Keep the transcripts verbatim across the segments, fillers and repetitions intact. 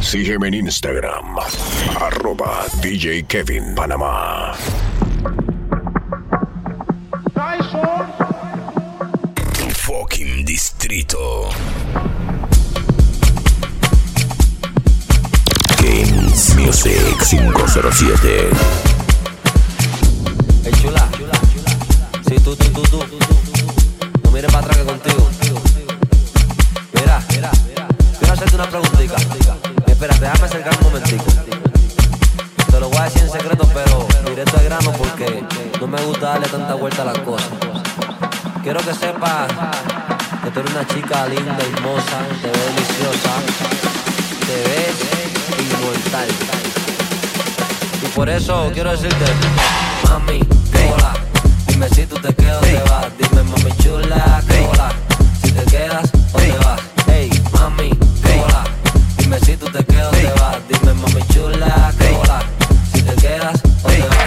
Sígueme en Instagram, arroba D J Kevin Panamá. Tu fucking distrito. Kings Music cinco cero siete. Hey chula, si tú, tú, tú, tú, no mires para atrás que contigo. Mira, quiero hacerte una preguntita. Espérate, déjame acercar un momentico. Te lo voy a decir en secreto, pero directo al grano porque no me gusta darle tanta vuelta a las cosas. Quiero que sepas que tú eres una chica linda, hermosa, te ves deliciosa, te ves inmortal. Y por eso quiero decirte, mami, hola, dime si tú te quedas o te vas. Dime, mami chula, hola, si te quedas o te vas. Hey, mami, hola, dime si tú te quedas o te vas. Dime, mami chula, hola, si te quedas o te vas.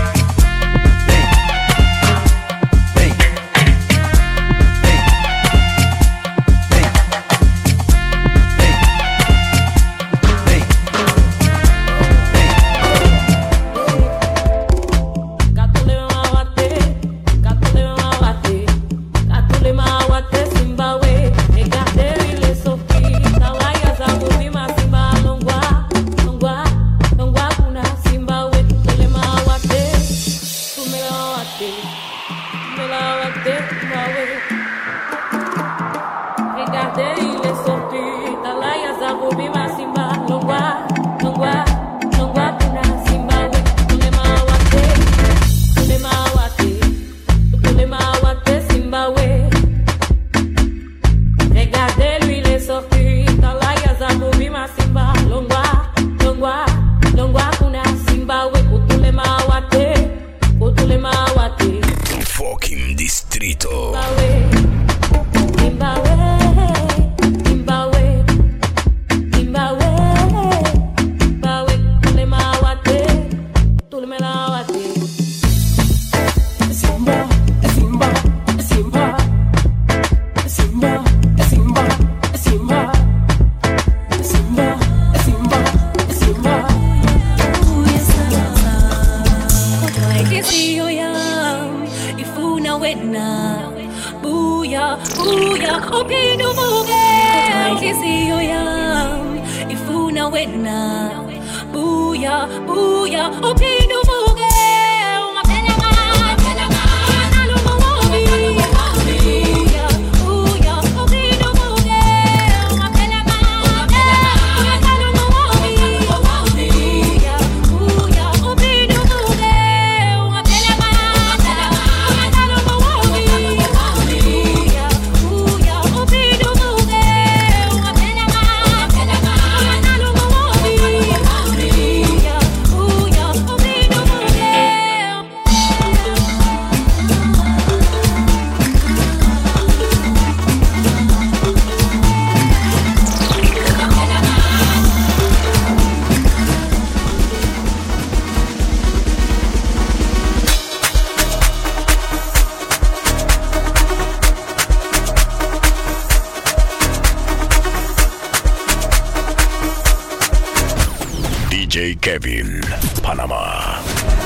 D J Kevin Panamá.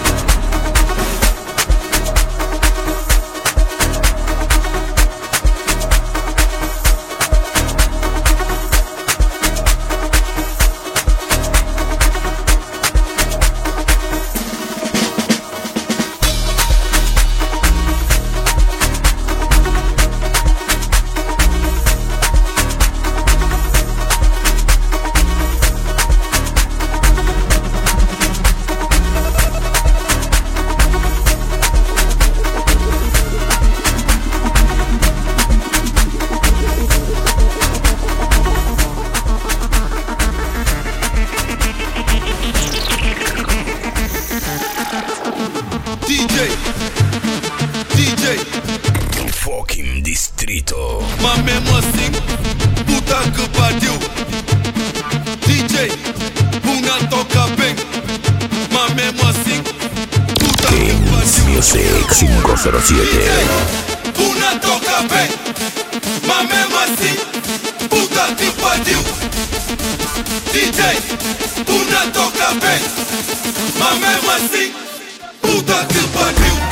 Music cinco cero siete. Una toca bem, mas mesmo assim, puta que pariu. D J, una toca bem, mas mesmo assim, puta que pariu.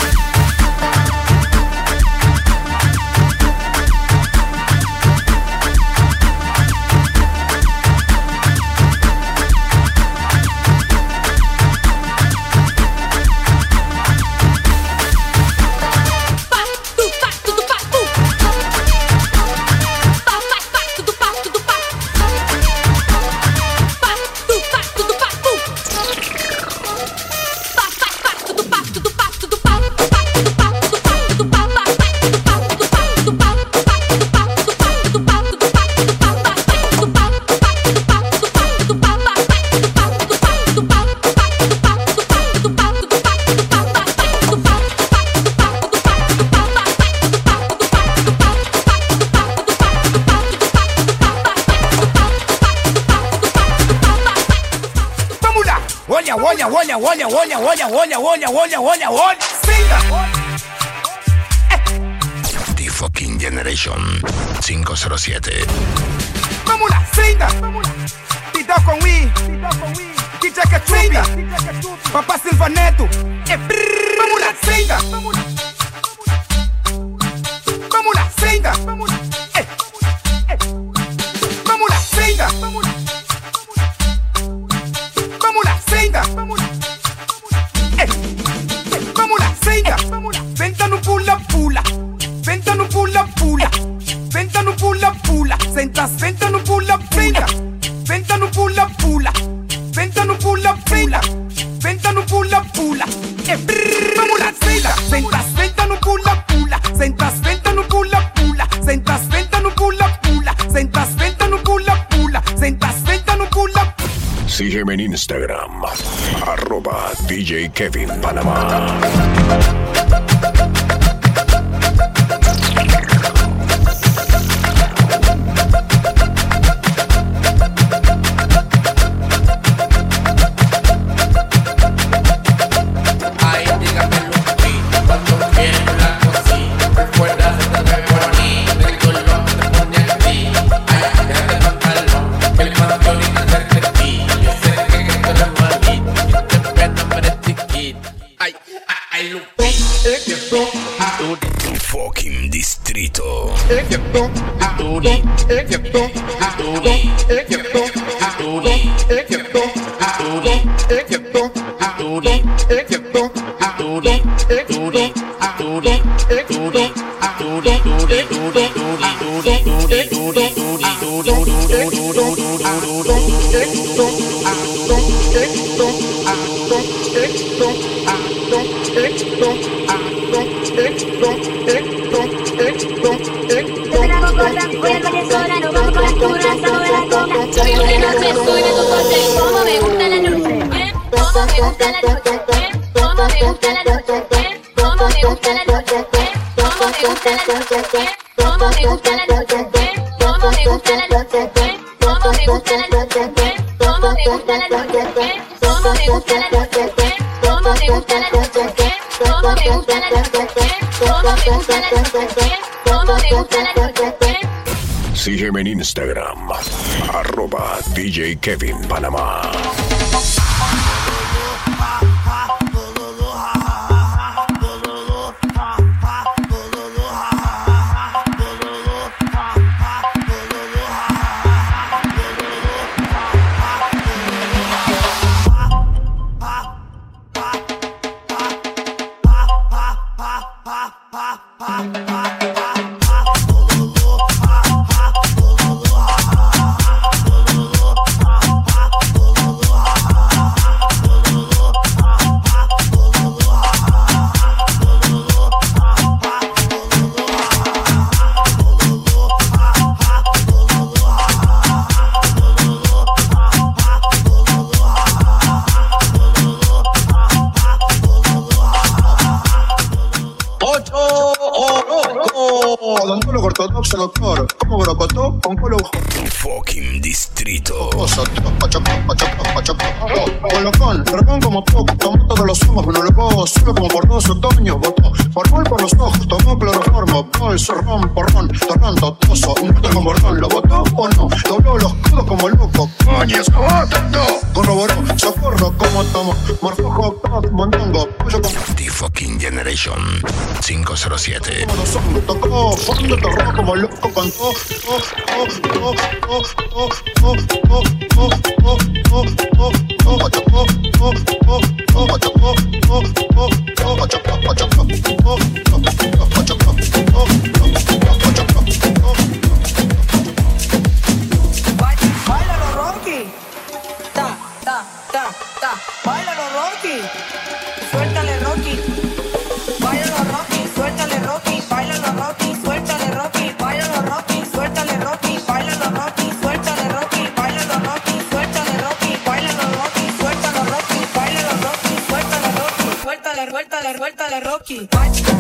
Olha, olha, olha, olha, olha, olha, olha, olha, olha, olha, siga. The Fucking Generation cinco cero siete. Vamos lá, siga. Tita com Wii, D J Cachubi, Papá Silva Neto. Vamos lá, siga. Vamos lá, siga. Vamos lá, siga. Vamos lá, siga. Senta no pula, pula. Senta no pula, pula. Senta no pula, pula. Senta, senta no pula, pula. Senta no pula, pula. Senta no pula, pula. Senta no pula, pula. Vamos lá, siga. Senta, senta no pula, pula. Senta, senta no pula, pula. Senta, senta no pula, pula. Senta, senta no pula, pula. Senta, senta no pula. Sígueme en Instagram, arroba D J Kevin Panamá. Fucking distrito. Sígueme en Instagram, arroba D J Kevin Panamá. Doctor, ¿cómo me lo contó? Con colo Fucking distrito. Cosa, pacha, pacha, pacha, Colocón, dragón como toco, tomó todos los humos, no lo puedo solo como por dos otoños, votó por gol por los ojos, tomó cloroformo, bolso, ron, porrón, torrón, totoso, un gato con bordón, ¿lo votó o no? Dobló los codos como loco, coño, se votó, corroboró, socorro como tomo, morfojo, top, mondongo, pollo con... The Fucking Generation cinco cero siete. Como los hongos, tocó fondo, torró como loco con todo, oh, oh, oh, oh, oh, oh, oh, oh, oh, oh, oh. Báilalo, Rocky. Ta, ta, ta, ta. Báilalo, Rocky. Suéltale, Rocky. Báilalo, Rocky. Suéltale, Rocky. Báilalo, Rocky. Suéltale, Rocky. Báilalo, Rocky. Suéltale, Rocky. Báilalo, Rocky. Suéltale, Rocky. Báilalo, Rocky. Suéltale, Rocky. Báilalo, Rocky. Suéltalo, Rocky. Báilalo, Rocky. Suéltale, Rocky. Suéltale, suéltale, suéltale, Rocky.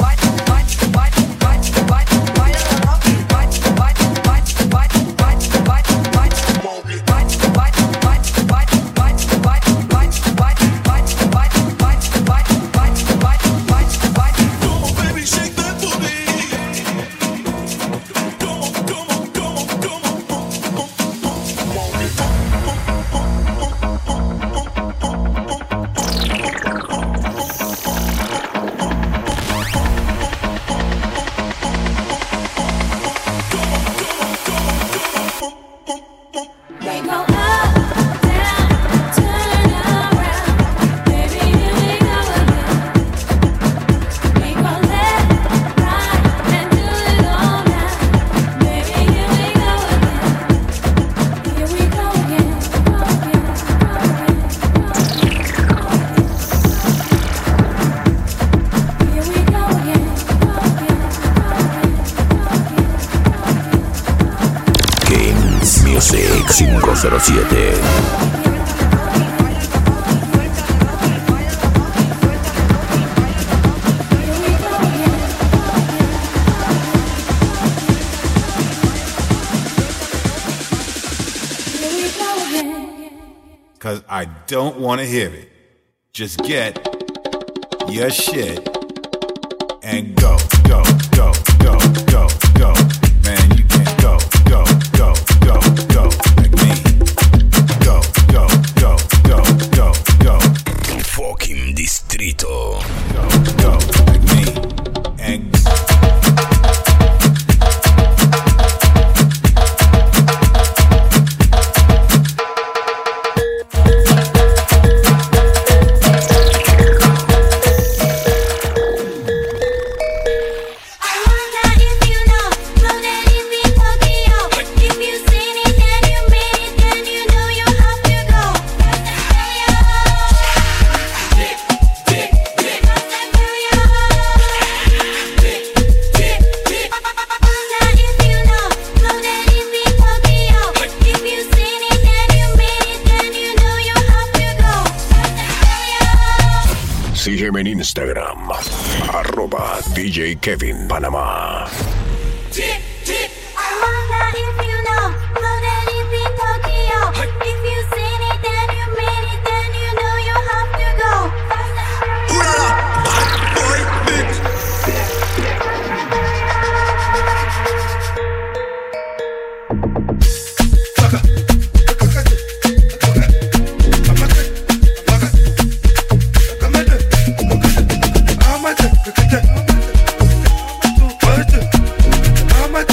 cinco cero siete. Cause I don't want to hear it. Just get your shit and go, go, go, go, go, go. Man, you can go, go, go, go, go, like me. Go, go, go, go, go, go. Fucking Distrito. Go, go, like me. And sígueme en Instagram, arroba D J Kevin Panamá. I'm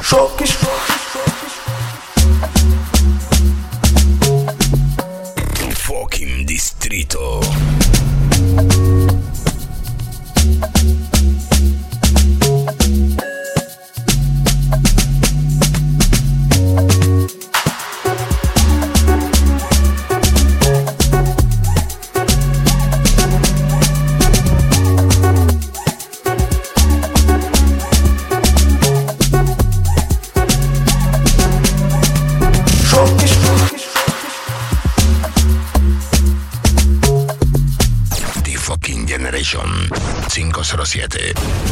Rocky. Tu fucking distrito. cinco cero siete.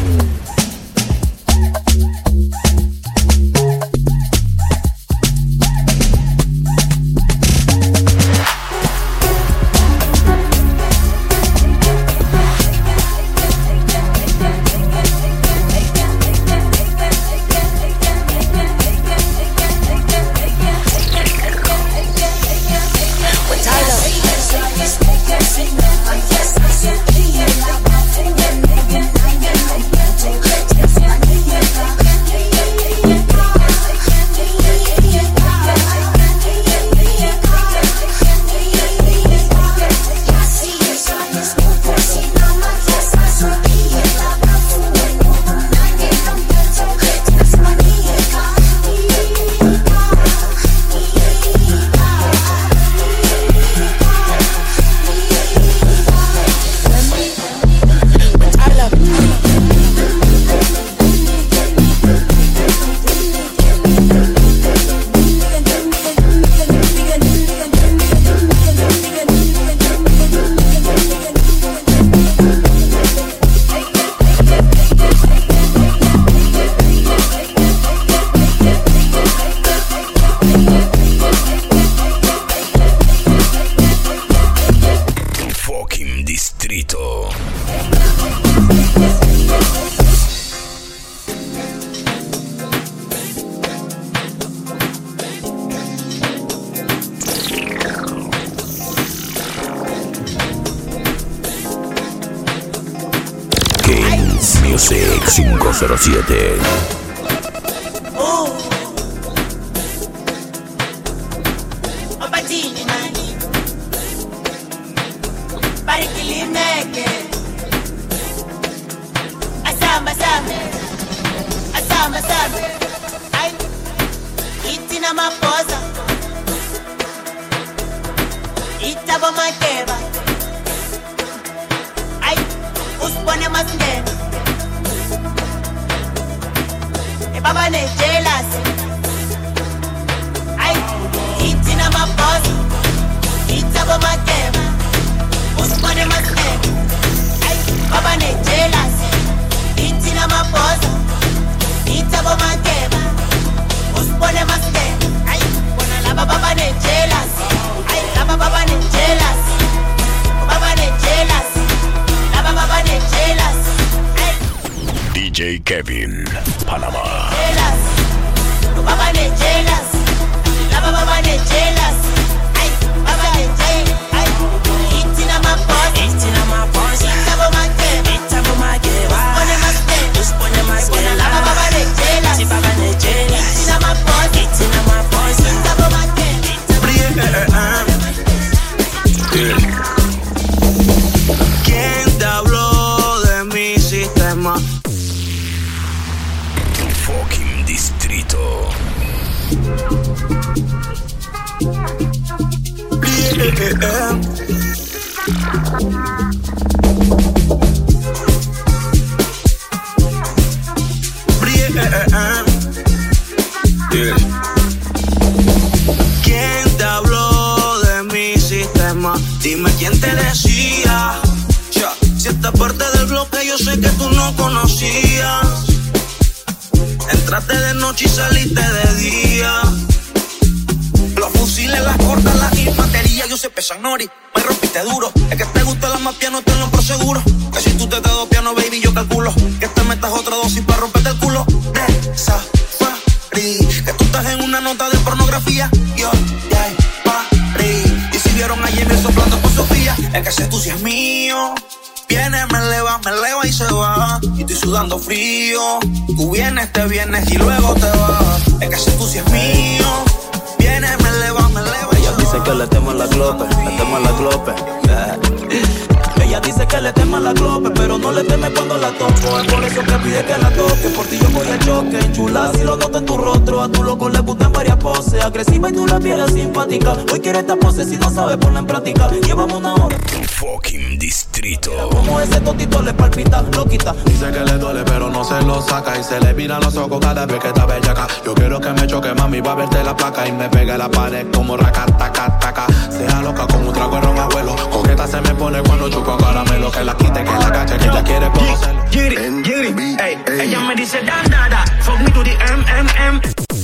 Music cinco cero siete. Oh. Opatini nani. Barikilimeke. Asamba samba. Asamba samba. Ay. Itina maposa. Itabo makeba. Ay. Uspone más nene. Baba ne jealous. Ay, itina maposa. Itabo makeba. Uspone mas nene. Ay, baba ne jealous. Itina maposa. Itabo makeba. Uspone mas nene. Ay, bona la baba ne jealous. Ay, la baba ne jealous. Baba ne jealous. La baba ne jealous. D J Kevin, Panama. Jealous, baba ne jealous, la baba ne jealous, ay, baba ne jealous, ay, itina maposa, itina maposa, itabo makeba, itabo makeba, uspone maskeba, uspone maskeba, la baba ne jealous, baba ne jealous, itina maposa, itina maposa, itabo makeba, ¿Quién te habló de mi sistema? Fucking distrito. Yeah. Yeah. ¿Quién te habló de mi sistema? Dime quién te decía. Yeah. Si esta parte del bloque yo sé que tú no conocías. Entraste de noche y saliste de día. Los fusiles, las cortas, las infanterías, yo sé pesan nori. Me rompiste duro. Es que te gusta la más piano, te lo por seguro. Que si tú te quedas piano, baby, yo calculo que te metas otra dosis para romperte el culo. De safari, que tú estás en una nota de pornografía. Yo, ya, pari. Y si vieron ayer me soplando con Sofía, es que ese tú sí es mío. Viene, me eleva, me eleva y se va. Y estoy sudando frío. Tú vienes, te vienes y luego te vas. Es que ese tú sí es mío. Viene, me eleva, me eleva y Ella se dice va. que le temo la glope, le temo la glope. Yeah. Ella dice que le tema la glope, pero no le teme cuando la toco. Es por eso que pide que la toque. Por ti yo voy a choque, chula, si lo noto en tu rostro. A tu loco le gustan varias poses, agresiva y tú la piel simpática. Hoy quiere esta pose si no sabe ponerla en práctica. Llevamos una hora. Fucking distrito. Como ese totito le palpita, loquita. Dice que le duele pero no se lo saca. Y se le viran los ojos cada vez que está bellaca. Yo quiero que me choque, mami, va a verte la placa. Y me pegue la pared como racataca. Sea loca como un trago de ron abuelo. Coqueta se me pone cuando chupo caramelo. Que la quite, que la cache, que ella quiere conocerlo. Giri, giri, ey, ella me dice dan, da, da. Fuck me to the M, M, M.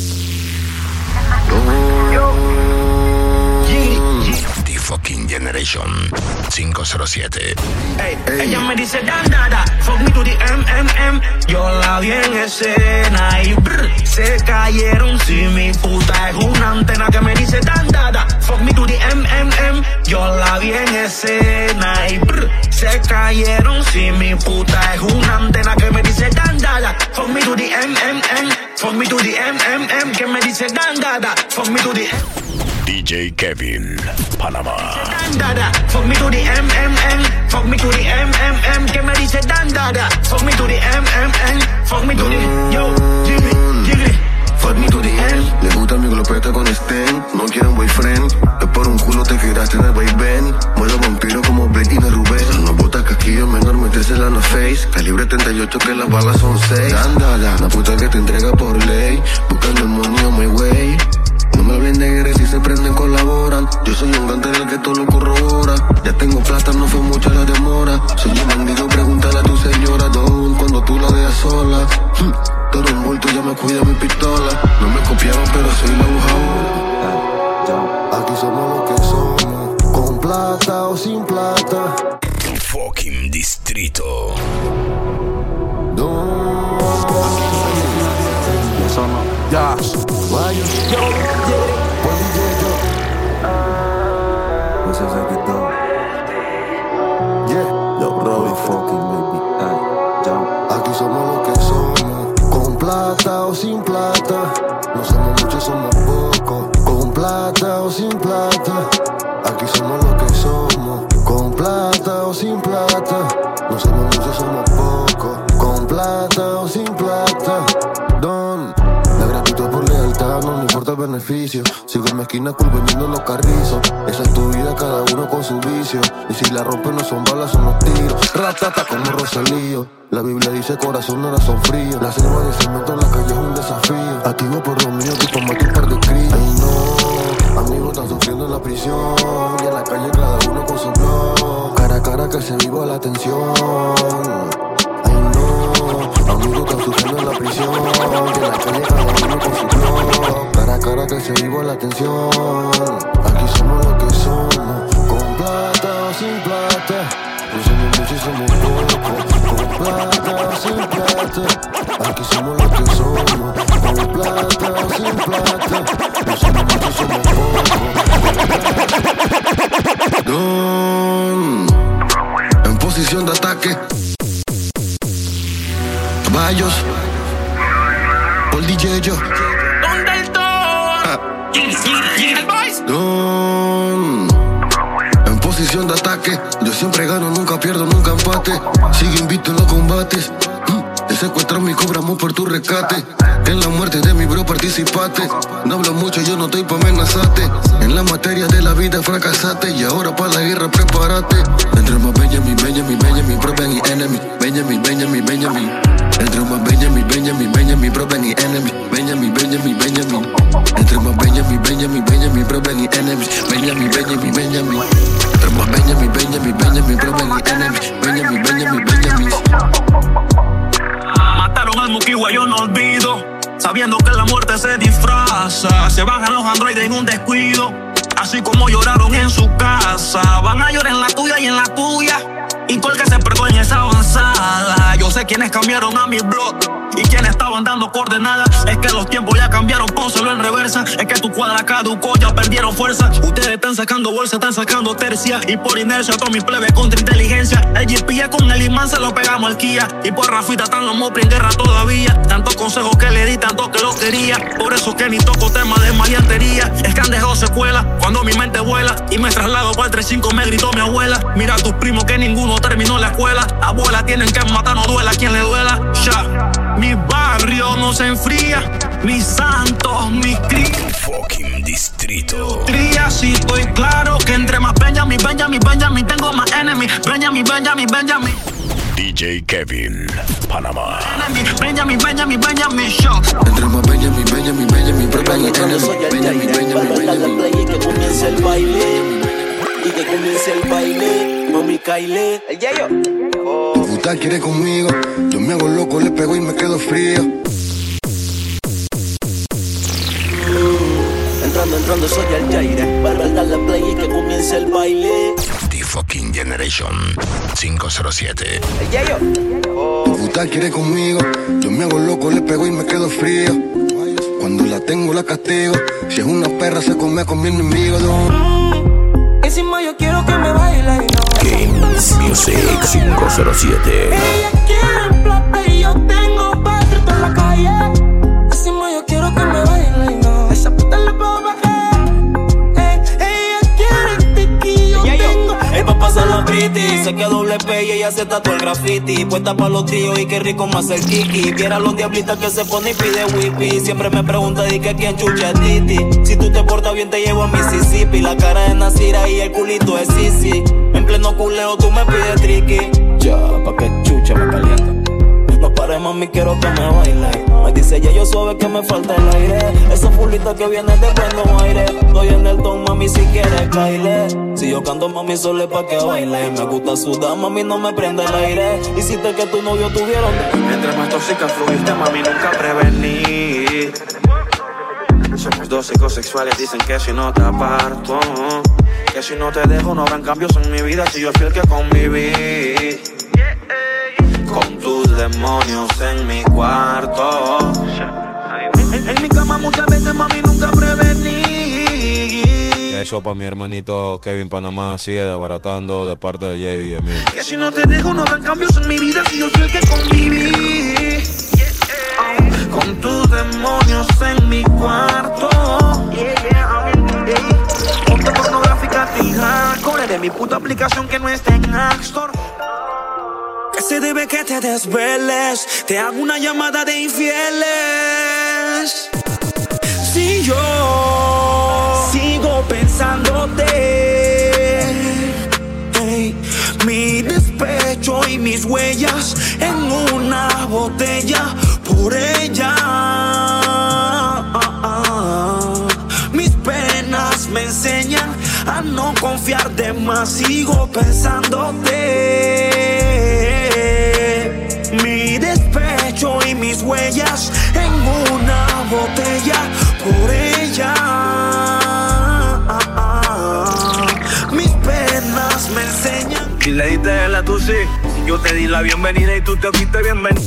The Fucking Generation cinco cero siete. Ey, ella me dice dan, da, da. Fuck me to the M, M, M. Yo la vi en escena y brr, se cayeron. Si mi puta es una antena que me dice dan, da, da. Fuck me to the M, M, M. Yo la vi en escena y brr, se cayeron. Si mi puta es una antena que me dice dan, da, da. Fuck me to the M, M, M. Fuck me to the M, M, M. Que me dice dan, da, da. Fuck me to the D J Kevin, Panamá. dan, da, da. Fuck me to the M, M, M. Fuck me to the M, M, M. Que me dice dan, da, da. Fuck me to the M, M, M. Fuck me to the yo, Jimmy, Jimmy. Fuck me to the end. Le gusta mi glopeta con Sten. No quieren boyfriend. Es por un culo te quedaste en el vaivén. Muero vampiro como Betty de Rubén. No botas casquillo menor, metésela en la face. Calibre treinta y ocho que las balas son seis. Ándala, la puta que te entrega por ley. Buscando el money on my way. No me hablen de guerra si se prenden, colaboran. Yo soy un gante del que todo lo corrobora. Ya tengo plata, no fue mucha la demora. Soy un bandido, pregúntale a tu señora. Don, cuando tú la dejas sola. Hmm. Todo envuelto, ya me cuida mi pistola. No me copiaron, pero soy la aguja. Aquí somos lo que somos, con plata o sin plata. Fucking distrito. No. Eso no. Ya. Guayo. No sé si que todo. Yeah. Yo, Robbie fucking baby. Ay, yo. Aquí somos lo que somos, con plata o sin plata. No somos muchos, somos pocos, con plata o sin plata. Aquí somos lo que somos, con plata o sin plata. No somos muchos, somos pocos, con plata o sin plata. Don, la gratitud por lealtad no me importa el beneficio. Sigo en mi esquina cool vendiendo los carrizos. Esa es tu vida, cada uno con su vicio. Y si la rompen no son balas, son los tiros. Ratata como Rosalío. La Biblia dice corazón no son fríos. La selva de cemento en la calle es un desafío. Activo por los míos que pa' matar un par de críos. Ay no, amigos están sufriendo en la prisión. Y en la calle cada uno con su blog. Cara a cara que se viva la tensión. Ay no, amigos están sufriendo en la prisión. Y en la calle cada uno con su blog. Cara a cara que se viva la tensión. Aquí somos lo que somos, con plata o sin plata. No somos muchos, somos pocos, con plata o sin plata. Aquí somos lo que somos, con plata o sin plata. No somos muchos, somos pocos. Don, en posición de ataque. Caballos, por D J yo. ¿Dónde el don? El boys. Don, en posición de ataque. Yo siempre gano, nunca pierdo, nunca empate. Sigue invicto en los combates. Mm, te secuestran y cobramos por tu rescate. En la muerte de mi bro participaste. No hablo mucho, yo no estoy pa' amenazarte. En la materia de la vida fracasaste. Y ahora pa' la guerra prepárate. Entre más Benjamin, Benjamin, Benjamin, bro, ven y enemy. Benjamin, Benjamin, Benjamin. Entre más Benjamin, Benjamin, Benjamin, bro, ven y enemy. Benjamin, Benjamin, Benjamin. Entre más Benjamin, Benjamin, Benjamin, bro, ven y enemy. Benjamin, Benjamin, Benjamin. Entre más Benjamin, Benjamin, Benjamin, bro, ven y enemy. Benjamin, Benjamin, Benjamin. Mataron al Mukiwa, yo no olvido. Sabiendo que la muerte se disfraza. Se bajan los androides en un descuido. Así como lloraron en su casa. Van a llorar en la tuya y en la tuya. Y todo el que se perdió en esa avanzada. Yo sé quiénes cambiaron a mi blog. y quienes estaban dando coordenadas. Es que los tiempos ya cambiaron, pónselo en reversa. Es que tu cuadra caducó, ya perdieron fuerza. Ustedes están sacando bolsa, están sacando tercia, y por inercia todos mis plebes contra inteligencia. El G P S con el imán se lo pegamos al Kia, y por Rafita están los mopri en guerra todavía. Tantos consejos que le di, tanto que lo quería. Por eso que ni toco temas de maleantería. Es que han dejado secuela cuando mi mente vuela, y me traslado para el tres cinco, me gritó mi abuela. Mira a tus primos que ninguno terminó la escuela. Abuela, tienen que matar, no duela a quien le duela. Ya, mi barrio no se enfría, mis santos, mis crías. Fucking distrito. Crías, y estoy claro que entre más Benjamin, Benjamin, Benjamin, tengo más enemy. Benjamin, Benjamin, Benjamin. D J Kevin, Panamá. Benjamin, Benjamin, Benjamin, show. Entre más Benjamin, Benjamin, Benjamin, Benjamin, Benjamin, Benjamin, Benjamin. Y que comience el baile, y que comience el baile, mami Kyle. El yayo. Tu puta quiere conmigo, yo me hago loco, le pego y me quedo frío. Entrando, entrando, soy el Jaire. Para darle play y que comience el baile. The Fucking Generation cinco cero siete. El yayo. Tu puta quiere conmigo, yo me hago loco, le pego y me quedo frío. Cuando la tengo la castigo, si es una perra se come con mi enemigo. Mm, encima yo quiero que me baile y no. Kings Music cinco cero siete. Ella quiere plata y yo tengo patria en la calle. Encima yo quiero que me baile y no. Esa puta la puedo bajar. Eh, ella quiere tiki, yo tengo. El papá se la pretty, sé que doble P y ella se tatuó el graffiti. Puesta pa' los tríos y qué rico más el kiki. Viera los diablitas que se pone y pide whippy. Siempre me pregunta di que quién chucha es Titi. Si tú te portas bien te llevo a Mississippi. La cara de Nasira y el culito es Sisi. En pleno culeo tú me pides tricky. Ya, pa' que chucha me calienta. No pares mami, quiero que me baile. Me dice ya yo suave que me falta el aire. Esa fulita que viene de Buenos Aires. Estoy en el ton mami si quieres caile. Si yo canto mami solo es pa' que baile. Me gusta sudar mami no me prende el aire. Hiciste que tu novio tuviera un... Entre más tóxica fluiste mami nunca prevení. Somos dos psicosexuales, dicen que si no te aparto, que si no te dejo no habrán cambios en mi vida. Si yo fui el que conviví con tus demonios en mi cuarto. En, en mi cama muchas veces mami nunca prevení. Eso pa' mi hermanito Kevin Panamá sigue desbaratando de parte de Jay y de mí. Que si no te dejo no habrán cambios en mi vida. Si yo fui el que conviví con tus demonios en mi cuarto. Ponte pornográfica, fija. Corre de mi puta aplicación que no está en App Store. Que se debe que te desveles. Te hago una llamada de infieles. Si yo sigo pensándote, hey, mi despecho y mis huellas en una botella por ella. Ah, ah. Mis penas me enseñan a no confiar de más. Sigo pensándote. Mi despecho y mis huellas en una botella por ella. Ah, ah. Mis penas me enseñan. Y le diste la tú sí, yo te di la bienvenida y tú te fuiste bienvenida.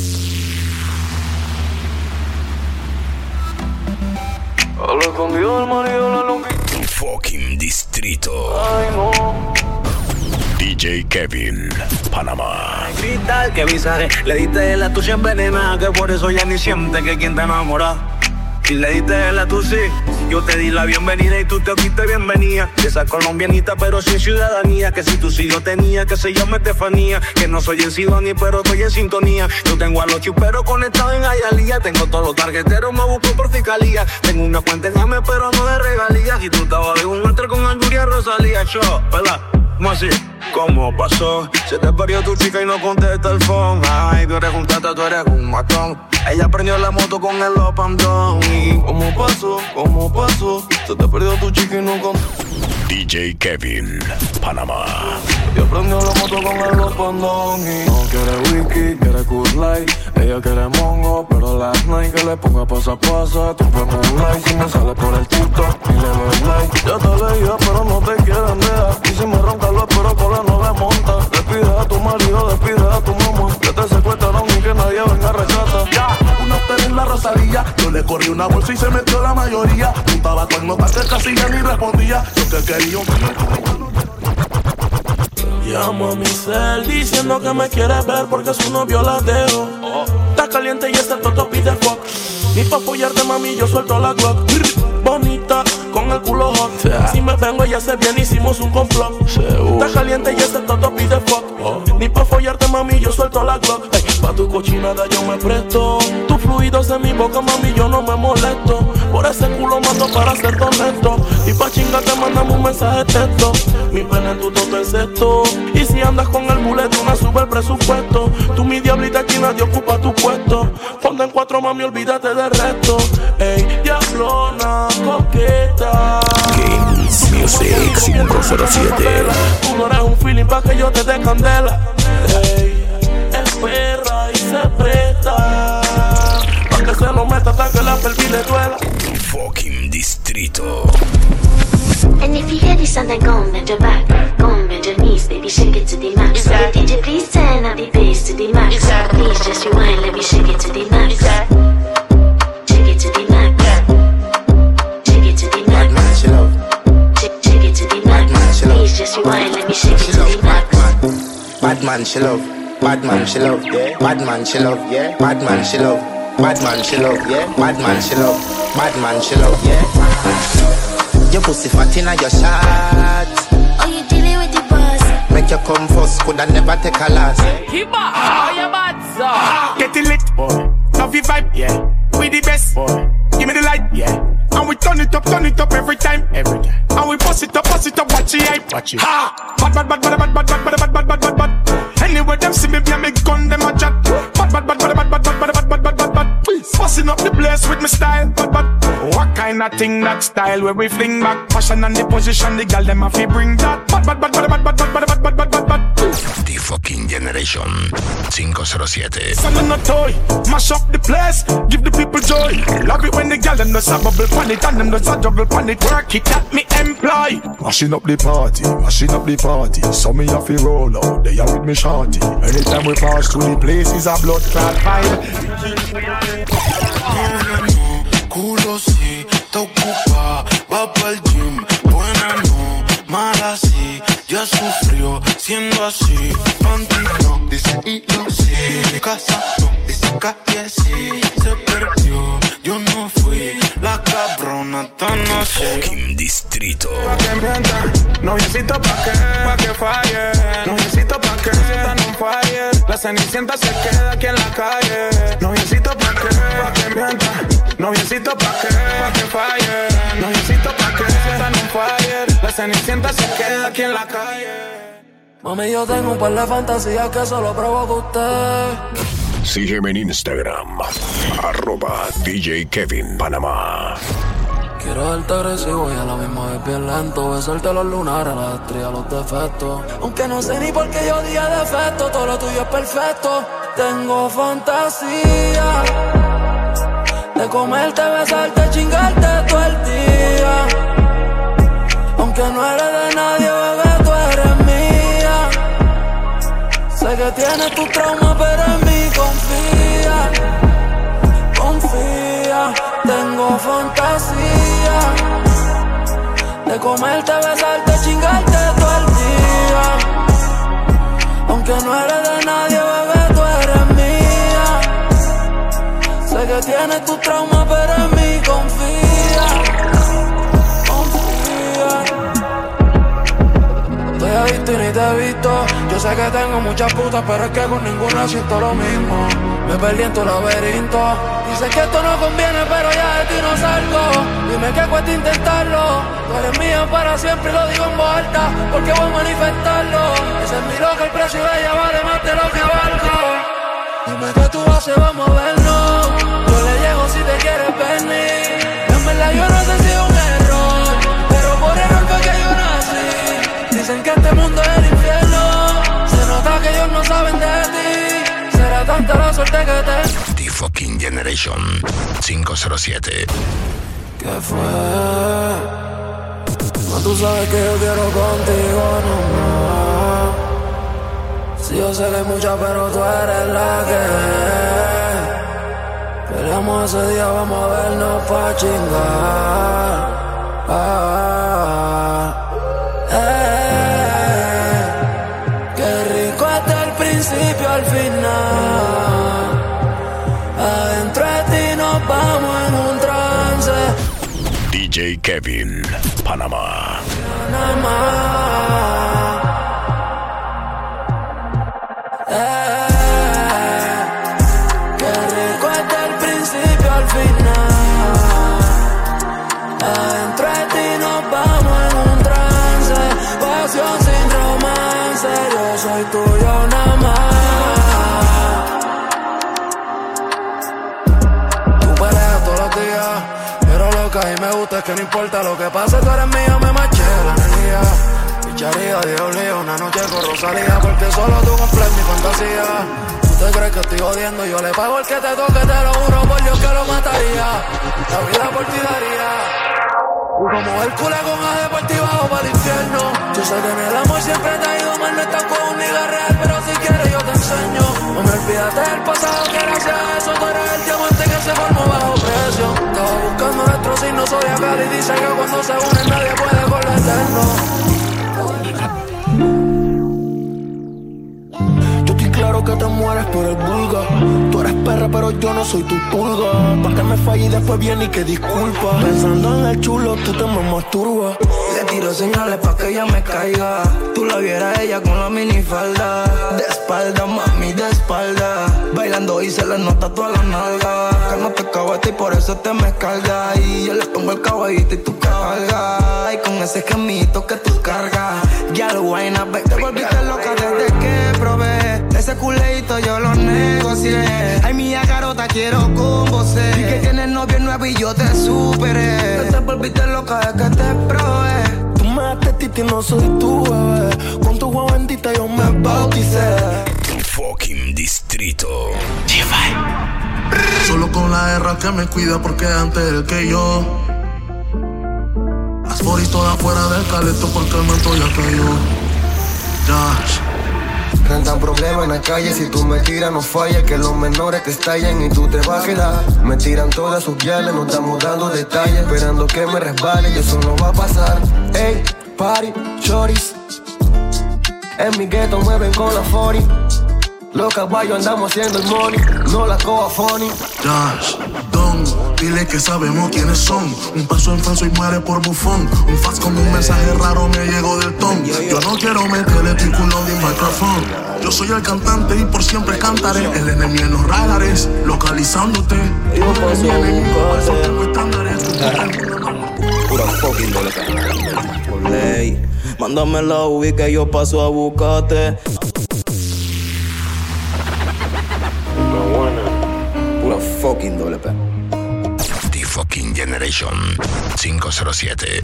A lo escondido del marido la longuita. Fucking distrito. Ay no. D J Kevin, Panamá. Cristal, que visaje, le diste la tuya envenenada, que por eso ya ni siente que quien te enamora. Y le diste la tu sí, yo te di la bienvenida y tú te fuiste bienvenida. De esa colombianita pero sin ciudadanía, que si tú sí yo tenía, que se llama Estefanía. Que no soy en Sidoni pero estoy en sintonía. Yo tengo a los chuperos conectados en Hialeah. Tengo todos los tarjeteros, me busco por fiscalía. Tengo una cuenta en M pero no de regalías. Y tú estabas de un alter con Anguria Rosalía. Yo, ¿verdad? ¿Cómo así? ¿Cómo pasó? Se te perdió tu chica y no contesta el phone. Ay, tú eres un tata, tú eres un matón. Ella prendió la moto con el up and down. ¿Y cómo pasó? ¿Cómo pasó? Se te perdió tu chica y no contesta. D J Kevin, Panamá. Ella prendió la moto con el up and down. Y no quiere wiki, quiere cool light. Ella quiere mongo, pero last night que le ponga pasa a pasa. Trompemos un like, si me sale por el TikTok y le doy like. Ya te leía, pero no te quieren dejar. Y si me ronca lo espero, cola no le monta. despide a tu marido, despide a tu mamá. Que te secuestraron y que nadie venga a rescatar. Ya, una pera en la Rosalía. Yo le corrí una bolsa y se metió la mayoría. Un tabaco en nota que casi ya ni respondía. Yo que quería un... Llamo a mi cel diciendo que me quiere ver porque su novio la dejo. Está caliente y ese toto pide fuck. Ni pa' apoyarte, mami, yo suelto la Glock. Bonita, con el culo hot. Si me vengo, ella se viene, hicimos un complot. Está caliente y ese toto pide fuck. Ni pa' follarte, mami, yo suelto la Glock. Hey, pa' tu cochinada yo me presto. Tus fluidos en mi boca, mami, yo no me molesto. Por ese culo mato para ser honesto. Y pa' chingarte mandamos un mensaje de texto. Mi pene en tu toto es esto. Y si andas con el bullet, una sube el presupuesto. Tú mi diablita aquí nadie ocupa tu puesto. Fonda en cuatro, mami, olvídate del resto. Ey, diablona, coqueta. Kings Music cinco cero siete. Tú no eres un feeling pa' que yo te dé candela. Ey, es perra y se presta pa' que se lo meta hasta que la pelvis le duela. Fucking Distrito. And if you hear this song, then go and bend your back. Go and bend your knees, baby, shake it to the max. So D J, please turn up the bass to the max. Please just rewind, let me shake it to the max. Shake it to the max. Shake it to the max. Bad man, she love. Shake, shake it to the max. Please just rewind, let me shake it to the max. Bad man, she love. Bad man, she love. Yeah. Bad man, she love. Yeah. Bad man, she love. Bad man, she love. Yeah. Bad man, she love. Bad man, she love. Yeah. Your pussy fat inna your shot. Oh, you dealing with the boss? Make you come first, coulda never take a last. Keep up, how you bad, so? Get it lit, boy. Love your vibe, yeah. We the best, boy. Give me the light, yeah. And we turn it up, turn it up every time, every time. And we bust it up, bust it up, watch it hype, watch it. Ha! Bad, bad, bad, bad, bad, bad, bad, bad, bad, bad, bad, bad. Anywhere them see me, be a me gun, them a chat. Bad, bad, bad, bad, bad, bad, bad, bad, bad, bad, bad, bad. Busting up the place with my style, bad, bad. What kind of thing that style where we fling back? Passion and the position, the girl them have to bring that. Bad, bad, bad, bad, bad, bad, bad, bad, bad, bad, bad, bad. The Fucking Generation cinco cero siete. Son on a toy, mash up the place, give the people joy. Love it when the girl them does a bubble pan it and them does a juggle pan it. Work it at me employ. Mashing up the party, mashing up the party. So me have to roll out, they are with me shorty. Anytime we pass through the place is a blood clot vibe. Culo sí, te ocupa, va pa'l gym. Buena no, mala sí, ya sufrió siendo así. Panty no, dice y lo sí. Casa no, dice calle sí. Se perdió, yo no fui la cabrona tan así. Fucking Distrito. Pa' que mientan, noviecito pa' que, pa' que falle. Noviecito pa' que, sientan un fire. La cenicienta se queda aquí en la calle. Noviecito pa' que, pa' que mientan. Noviecito pa' que, pa' que falle. Noviecito pa' que, sientan un fire. La cenicienta se queda aquí en la calle. Mami, yo tengo un par de fantasías que solo provoca usted. Sígueme en Instagram, arroba D J Kevin Panamá. Quiero verte agresivo y a la misma vez bien lento. Besarte los lunares, las estrellas, los defectos. Aunque no sé ni por qué yo dije defecto, todo lo tuyo es perfecto. Tengo fantasía de comerte, besarte, chingarte todo el día. Aunque no eres de nadie, bebé, tú eres mía. Sé que tienes tu trauma, pero en mí confía. Confía, tengo fantasía de comerte, besarte, chingarte todo el día. Aunque no eres de nadie, bebé, tú eres mía. Sé que tienes tu trauma, pero en mí confía. Confía. Estoy adicto y ni te he visto. Yo sé que tengo muchas putas, pero es que con ninguna siento lo mismo. Me perdí en tu laberinto. Dicen que esto no conviene, pero ya de ti no salgo. Dime que cuesta intentarlo. Tú eres mío para siempre y lo digo en voz alta, porque voy a manifestarlo. Ese es mi loca, el precio de ella vale más de lo que valgo. Dime que tú haces, vamos a vernos. Yo le llego si te quieres venir. En verdad yo no sé si es un error, pero por error fue que yo nací. Dicen que este mundo es el infierno. Se nota que ellos no saben de ti. Será tanta la suerte que te... The Fucking Generation cinco cero siete. ¿Qué fue? No, tú sabes que yo quiero contigo nomás. Sí, yo sé que hay muchas, pero tú eres la que peleamos ese día, vamos a vernos pa' chingar. Ah, eh, qué rico hasta el principio al final. Adentro de ti nos vamos en un trance. D J Kevin, Panamá. Panamá. Eh, qué rico hasta el principio al final. Adentro de ti nos vamos en un trance. Pasión sin romance. Yo soy tuyo nada más. Tú peleas todos los días, pero lo que a mí me gusta es que no importa lo que pase, tú eres mía, me maché la energía. Picharía, Dios lío, una noche con Rosalía, porque solo tú cumples mi fantasía. Tú te crees que estoy jodiendo, yo le pago el que te toque, te lo juro por Dios que lo mataría. La vida por ti daría. Como Hércules con A deportiva o para el infierno. Yo sé que en el amor siempre te ha ido mal, no estás con un nigga real, pero si quieres yo te enseño. No me olvidaste del pasado, que gracias a eso tú eres el diamante que se formó bajo presión. Estaba buscando nuestro signo zodiacal y dice que cuando se unen nadie puede con lo eterno. Yo estoy claro que te mueres por el vulga. Tú eres perra pero yo no soy tu pulga. Pa' que me falle y después viene y que disculpa. Pensando en el chulo tú te me masturbas. Le tiro señales pa' que ella me caiga. Tú la vieras ella con la minifalda. De espalda, mami, de espalda. Bailando y se le nota toda la nalga. Que no te cabate y por eso te me carga. Y yo le pongo el caballito y tú cargas. Y con ese gemito que tú cargas. Ya lo guayna, ve. Te volviste loca desde que probé. Ese culeito yo lo negocié. Ay, mía garota, quiero con vos. Y que tienes novio nuevo y yo te superé. Te volviste loca desde que te probé. Tú me daste titi, no soy tu bebé. Con tu agua bendita yo me bauticé. Tu fucking distrito. Solo con la R que me cuida porque antes él que yo. Las foris todas fuera del caleto porque el manto ya cayó. Dash. Rentan problemas en la calle, si tú me tiras no falla. Que los menores te estallen y tú te vas a quedar. Me tiran todas sus guiales, nos estamos dando detalles. Esperando que me resbale y eso no va a pasar. Ey, party, choris. En mi gueto mueven con la forty. Los caballos andamos haciendo el money. No la coja funny. Dash, Don, dile que sabemos quiénes son. Un paso en falso y muere por bufón. Un fax con un mensaje raro me llegó del ton. Yo no quiero meterle tu culo de micrófono. Yo soy el cantante y por siempre cantaré. El enemigo en los radares, localizándote. Yo paso a buscarte. Pura fucking boleta. Por ley, mándame la ubi que yo paso a buscarte. Pura fucking doble P. The fucking Generation cinco cero siete.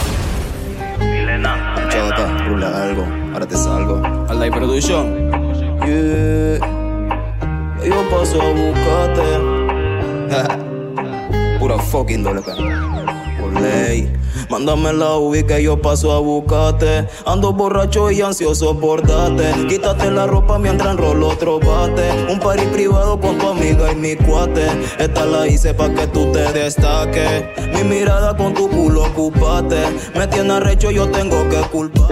Chata, rula algo, ahora te salgo. Al Live Production. Yeah. Yo paso a buscarte. Pura fucking doble P. Por ley. Mándame la ubi que yo paso a buscarte. Ando borracho y ansioso por darte. Quítate la ropa mientras enrolo otro bate. Un party privado con tu amiga y mi cuate. Esta la hice pa' que tú te destaques. Mi mirada con tu culo ocupate. Me tiene arrecho, yo tengo que culpar.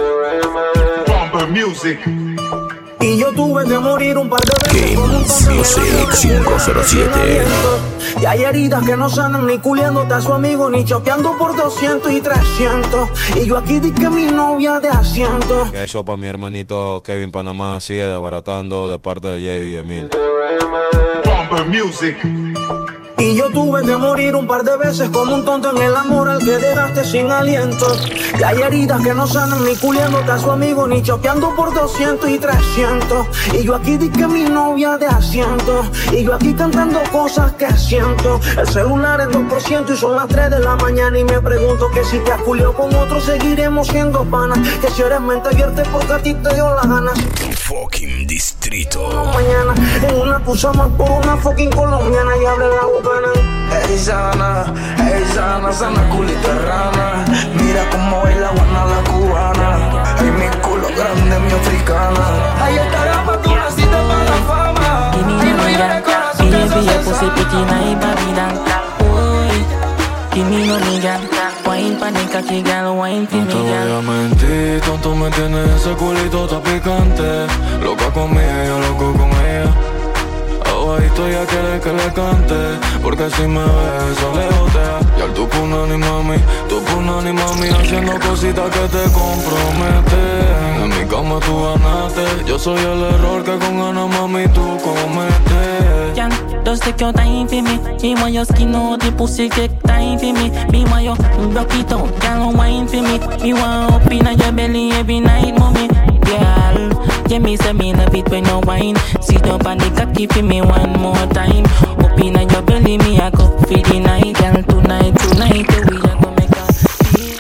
Music. Y yo tuve que morir un par de veces con un Games Music cinco cero siete. Y hay heridas que no sanan ni culiándote a su amigo, ni choqueando por doscientos y trescientos. Y yo aquí di que mi novia de asiento. Eso para mi hermanito Kevin Panamá sigue desbaratando de parte de Jay y Emil. Music. Y yo tuve que morir un par de veces como un tonto en el amor al que dejaste sin aliento. Y hay heridas que no sanan ni culiándote a su amigo, ni choqueando por doscientos y trescientos. Y yo aquí di que mi novia de asiento. Y yo aquí cantando cosas que siento. El celular en dos por ciento y son las tres de la mañana. Y me pregunto que si te has culiado con otro seguiremos siendo panas. Que si eres mente abierta porque a ti te dio las ganas. Fucking distrito. Mañana en una pusamos por una fucking colombiana y abre la boca. Ey sana, ey sana, sana culito de rana. Mira cómo baila guana la cubana. Ay mi culo grande, mi africana. Ahí está la nigga. Baby, your pussy pretty nice, Babylon. Boy, give me no nigga. Wine pa' de cocky, girl, wine for me, girl. No te voy a mentir, tonto me tienes ese culito tan picante. Loca conmigo, yo loco con ella. Aguadito ya quiere que le cante, porque si me ves eso le jotea. Y al tu punani mami, tu punani mami, haciendo cositas que te comprometen. En mi cama tú ganaste, yo soy el error que con ganas mami tú cometes. Girl, just take your time for me. Me want your skin out, the pussy take time for me. Me want you rock it out, girl, wine for me. Me want up in your belly every night, mommy. Girl, yeah, me say me love it when you wine. Sit up on the cocky for me one more time. Up in your belly, me a go for the night. Girl, tonight, tonight, we a go make a feel.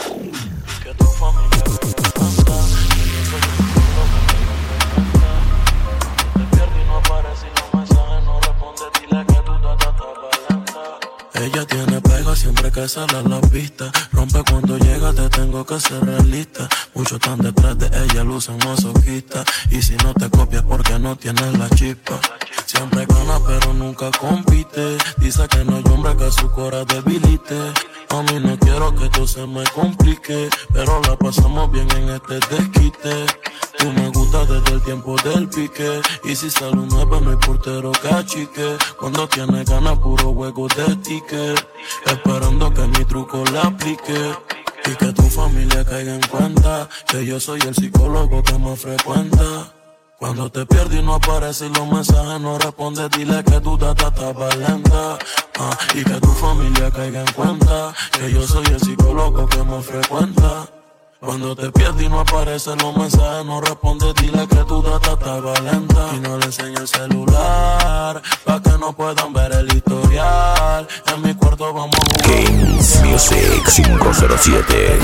Ella tiene pega siempre que sale a la pista. Rompe cuando llega, te tengo que ser realista. Muchos están detrás de ella, lucen masoquista. Y si no te copias porque no tienes la chispa. Siempre gana pero nunca compite. Dice que no hay hombre que su cora debilite. A mí no quiero que esto se me complique, pero la pasamos bien en este desquite. Tú me gustas desde el tiempo del pique. Y si sale un nueve no hay portero que achique. Cuando tienes ganas puro juego de ticket, esperando que mi truco le aplique. Y que tu familia caiga en cuenta que yo soy el psicólogo que más frecuenta. Cuando te pierdes y no apareces y los mensajes no respondes, dile que tu data estaba lenta. Ah, y que tu familia caiga en cuenta que yo soy el psicólogo que más frecuenta. Cuando te pierdes y no aparecen los mensajes, no respondes, dile que tu data estaba lenta. Y no le enseño el celular, pa' que no puedan ver el historial. En mi cuarto vamos a jugar Kings Music cinco cero siete.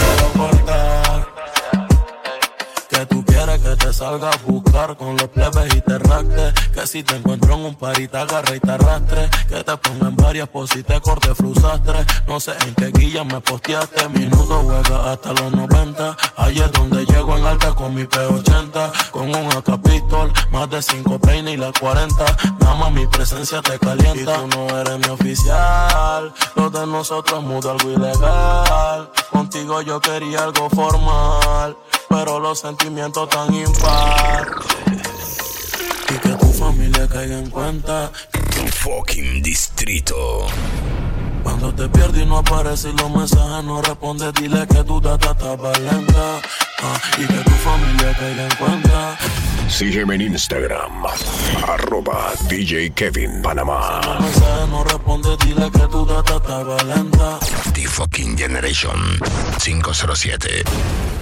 Que tú quieres que te salga a buscar con los plebes y te racte. Que si te encuentro en un party te agarre y te arrastre. Que te ponga en varias poses y te corte frusastre. No sé en qué guilla me posteaste. Minuto juega hasta los noventa. Ahí es donde llego en alta con mi P ochenta. Con un A K pistol, más de cinco peines y la cuarenta. Nada más mi presencia te calienta. Y tú no eres mi oficial. Lo de nosotros es mudo, algo ilegal. Contigo yo quería algo formal, pero los sentimientos tan impar. Y que tu familia caiga en cuenta. Tu fucking distrito. Cuando te pierdes y no apareces y los mensajes no respondes, dile que tu data estaba lenta. Ah, y que tu familia caiga en cuenta. Sígueme en Instagram, arroba D J Kevin Panamá. Si los mensajes no respondes, dile que tu data estaba lenta. The fucking Generation cinco cero siete.